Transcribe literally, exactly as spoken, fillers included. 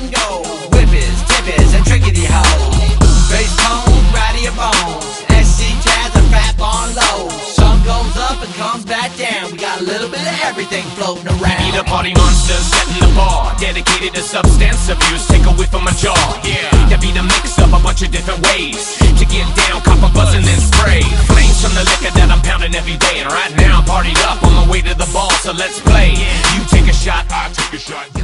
lingo, whippers, tippers, and trickety hoes. Bass tone, right to your bones. S C jazz and fat on low. Sun goes up and comes back down. We got a little bit of everything floating around. Be the party monsters setting the bar, dedicated to substance abuse. Take a whiff from my jaw. Yeah, that be the mix of a bunch of different ways to get down, copper buzzing and spray. Flames from the liquor that I'm pounding every day, and right now I'm partied up on my way to the ball. So let's play. You take a shot, I take a shot.